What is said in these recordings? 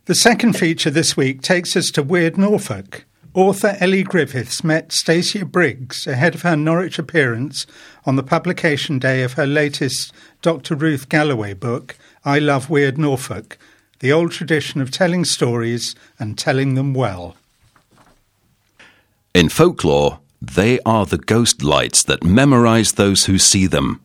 The second feature this week takes us to Weird Norfolk. Author Ellie Griffiths met Stacia Briggs ahead of her Norwich appearance on the publication day of her latest Dr. Ruth Galloway book, I Love Weird Norfolk, the old tradition of telling stories and telling them well. In folklore, they are the ghost lights that memorise those who see them.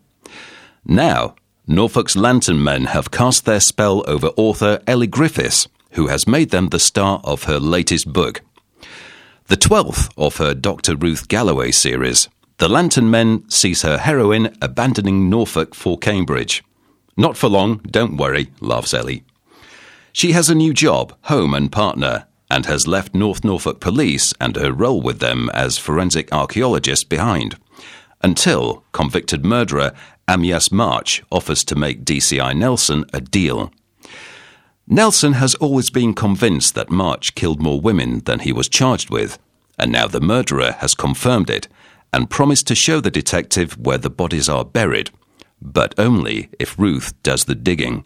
Now, Norfolk's lantern men have cast their spell over author Ellie Griffiths, who has made them the star of her latest book. The 12th of her Dr. Ruth Galloway series, The Lantern Men sees her heroine abandoning Norfolk for Cambridge. Not for long, don't worry, laughs Ellie. She has a new job, home and partner, and has left North Norfolk Police and her role with them as forensic archaeologist behind, until convicted murderer Amyas March offers to make DCI Nelson a deal. Nelson has always been convinced that March killed more women than he was charged with, and now the murderer has confirmed it and promised to show the detective where the bodies are buried, but only if Ruth does the digging.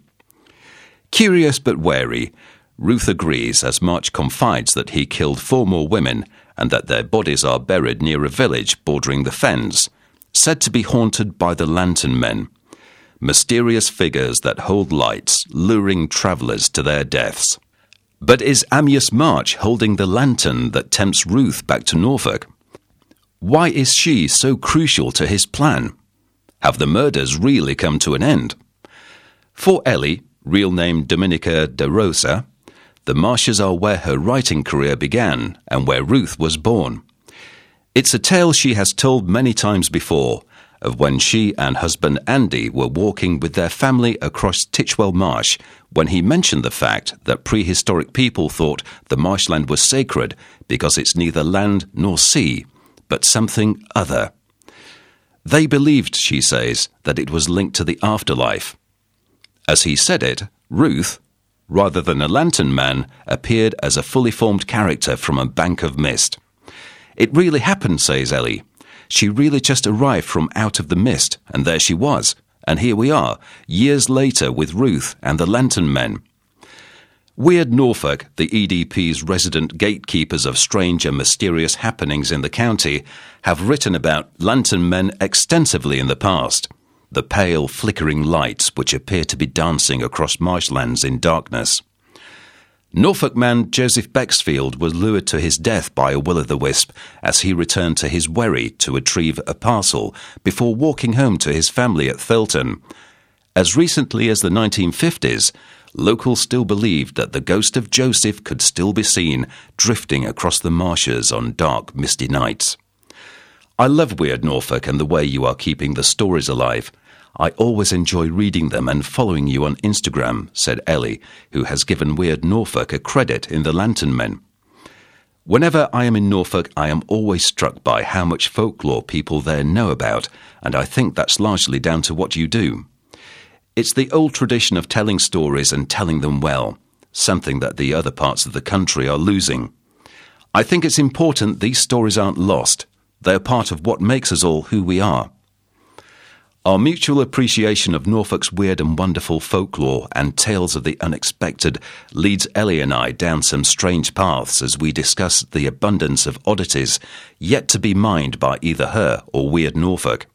Curious but wary, Ruth agrees as March confides that he killed 4 more women and that their bodies are buried near a village bordering the fens, said to be haunted by the lantern men, mysterious figures that hold lights, luring travellers to their deaths. But is Amyas March holding the lantern that tempts Ruth back to Norfolk? Why is she so crucial to his plan? Have the murders really come to an end? For Ellie, real name Dominica de Rosa, the marshes are where her writing career began and where Ruth was born. It's a tale she has told many times before, of when she and husband Andy were walking with their family across Titchwell Marsh when he mentioned the fact that prehistoric people thought the marshland was sacred because it's neither land nor sea, but something other. They believed, she says, that it was linked to the afterlife. As he said it, Ruth, rather than a lantern man, appeared as a fully formed character from a bank of mist. It really happened, says Ellie. She really just arrived from out of the mist, and there she was. And here we are, years later with Ruth and the lantern men. Weird Norfolk, the EDP's resident gatekeepers of strange and mysterious happenings in the county, have written about lantern men extensively in the past. The pale, flickering lights which appear to be dancing across marshlands in darkness. Norfolk man Joseph Bexfield was lured to his death by a will-o'-the-wisp as he returned to his wherry to retrieve a parcel before walking home to his family at Thilton. As recently as the 1950s, locals still believed that the ghost of Joseph could still be seen drifting across the marshes on dark, misty nights. I love Weird Norfolk and the way you are keeping the stories alive. I always enjoy reading them and following you on Instagram, said Ellie, who has given Weird Norfolk a credit in the Lantern Men. Whenever I am in Norfolk, I am always struck by how much folklore people there know about, and I think that's largely down to what you do. It's the old tradition of telling stories and telling them well, something that the other parts of the country are losing. I think it's important these stories aren't lost. They're part of what makes us all who we are. Our mutual appreciation of Norfolk's weird and wonderful folklore and tales of the unexpected leads Ellie and I down some strange paths as we discuss the abundance of oddities yet to be mined by either her or Weird Norfolk.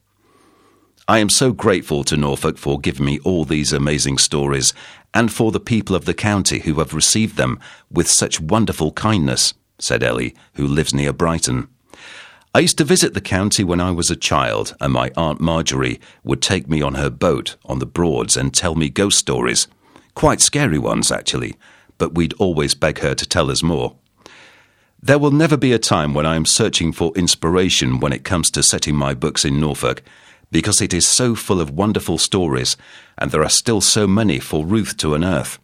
I am so grateful to Norfolk for giving me all these amazing stories and for the people of the county who have received them with such wonderful kindness, said Ellie, who lives near Brighton. I used to visit the county when I was a child, and my Aunt Marjorie would take me on her boat on the Broads and tell me ghost stories. Quite scary ones, actually, but we'd always beg her to tell us more. There will never be a time when I am searching for inspiration when it comes to setting my books in Norfolk, because it is so full of wonderful stories, and there are still so many for Ruth to unearth.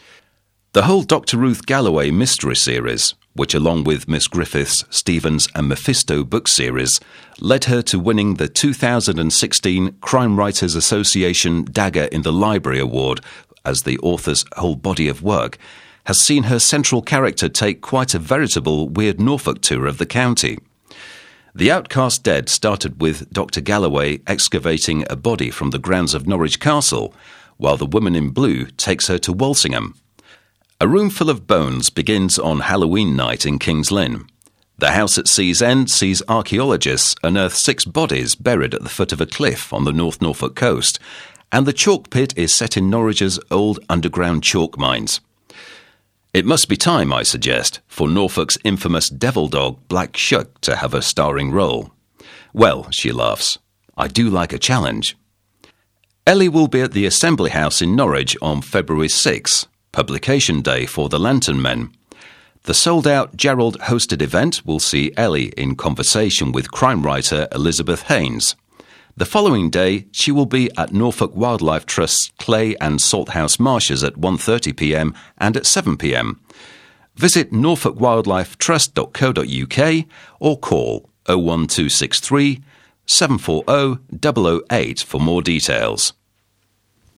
The whole Dr. Ruth Galloway mystery series, which along with Miss Griffiths, Stevens and Mephisto book series, led her to winning the 2016 Crime Writers Association Dagger in the Library Award as the author's whole body of work, has seen her central character take quite a veritable Weird Norfolk tour of the county. The Outcast Dead started with Dr. Galloway excavating a body from the grounds of Norwich Castle, while the Woman in Blue takes her to Walsingham. A Room Full of Bones begins on Halloween night in King's Lynn. The house at Sea's End sees archaeologists unearth 6 bodies buried at the foot of a cliff on the North Norfolk coast, and the chalk pit is set in Norwich's old underground chalk mines. It must be time, I suggest, for Norfolk's infamous devil dog Black Shuck to have a starring role. Well, she laughs, I do like a challenge. Ellie will be at the Assembly House in Norwich on February 6, publication day for the Lantern Men. The sold-out Gerald-hosted event will see Ellie in conversation with crime writer Elizabeth Haynes. The following day, she will be at Norfolk Wildlife Trust's Clay and Salthouse Marshes at 1:30 p.m. and at 7 p.m. Visit norfolkwildlifetrust.co.uk or call 01263 740 008 for more details.